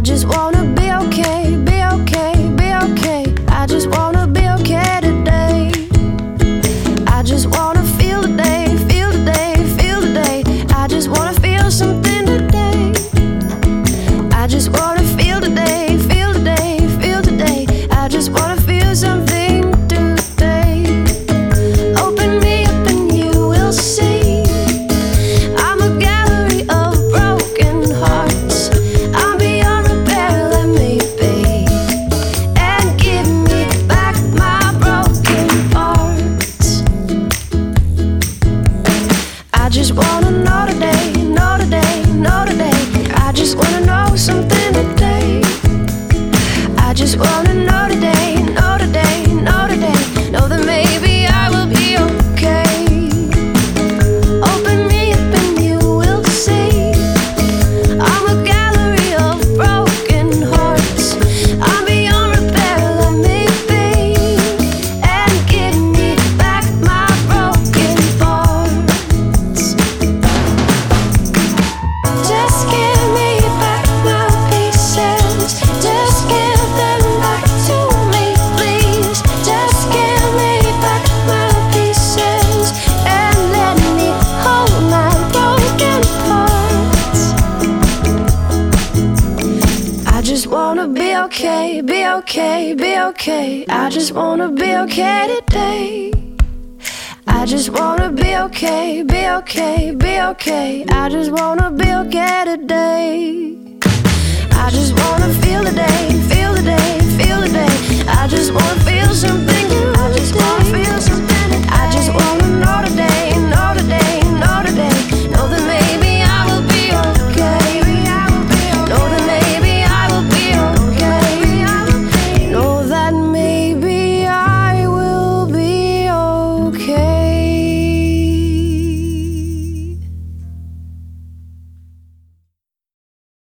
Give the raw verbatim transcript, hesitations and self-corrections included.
just wanna be okay, be okay, be okay. I just wanna be okay today. I just wanna feel today, feel today, feel today. I just wanna feel something today. I just wanna feel today, feel today, feel today. I just wanna feel something today. Open me up and you will see I'm a gallery of broken hearts. I'm beyond repair, let me be, and give me back my broken parts. I just wanna know today, know today, know today. I just wanna know something today. I just wanna know today, know today, know today. Know that maybe I will be okay. Open me up and you will see I'm a gallery of broken hearts. I'm beyond repair, let me be, and give me back my broken parts. Just give me back my pieces. Just give them back to me, please. Just give me back my pieces and let me hold my broken parts. I just wanna be okay, be okay, be okay. I just wanna be okay today. I just wanna be okay, be okay, be okay. I just wanna be okay today. I just